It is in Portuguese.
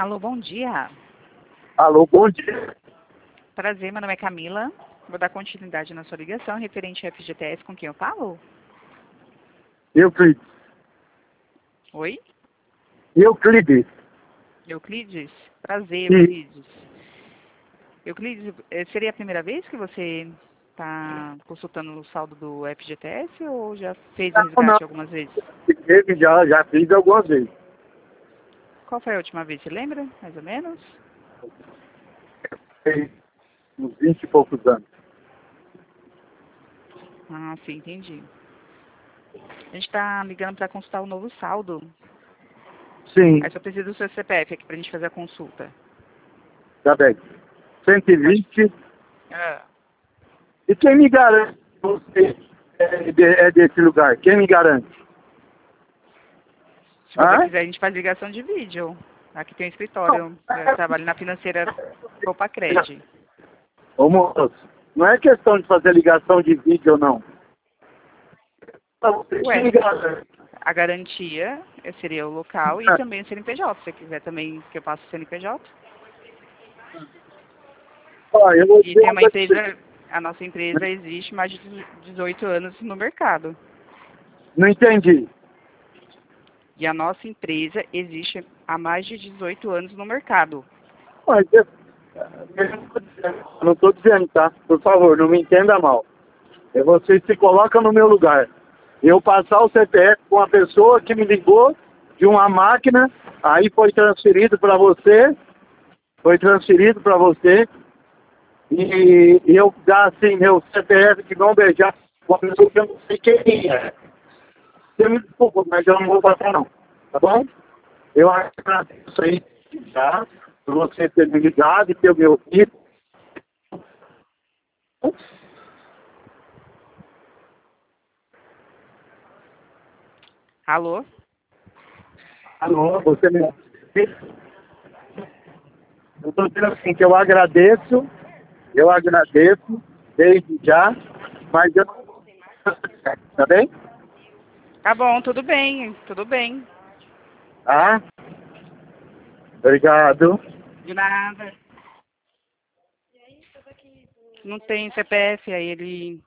Alô, bom dia. Alô, bom dia. Prazer, meu nome é Camila. Vou dar continuidade na sua ligação referente ao FGTS com quem eu falo? Euclides. Oi? Euclides. Euclides? Prazer, Sim. Euclides. Euclides, seria a primeira vez que você está consultando o saldo do FGTS ou já fez o Não. resgate algumas vezes? Já fiz algumas vezes. Qual foi a última vez? Você lembra, mais ou menos? Tem uns 20 e poucos anos. Ah, sim, entendi. A gente está ligando para consultar o novo saldo. Sim, Aí só precisa do seu CPF aqui para a gente fazer a consulta. tá bem. 120. Ah. E quem me garante que você é desse lugar? Quem me garante? Se você Hã? quiser, a gente faz ligação de vídeo. Aqui tem um escritório. Eu trabalho na financeira Copacred. Ô moço, não é questão de fazer ligação de vídeo ou não. Você quem me Ué, garante? a garantia seria o local e também o CNPJ. Se você quiser também que eu passe o CNPJ. Ó, eu vou E dizer tem uma uma coisa pra empresa, a nossa empresa existe mais de 18 anos no mercado. Não entendi. E a nossa empresa existe há mais de 18 anos no mercado. Mas eu não estou dizendo, tá? Por favor, não me entenda mal. Você se coloca no meu lugar. Eu passar o CPF com a pessoa que me ligou de uma máquina, aí foi transferido para você, e eu dar assim meu CPF de não beijar uma pessoa que eu não sei quem é. Você me desculpa, mas eu não vou passar não, tá bom? Eu agradeço aí já, por você ter me ligado e ter me ouvido. Alô? Alô, você me ouve? Eu estou dizendo assim que eu agradeço desde já, mas eu não vou, tá bem? Tá bom, tudo bem, tudo bem. Tá? Obrigado. De nada. Não tem CPF, aí ele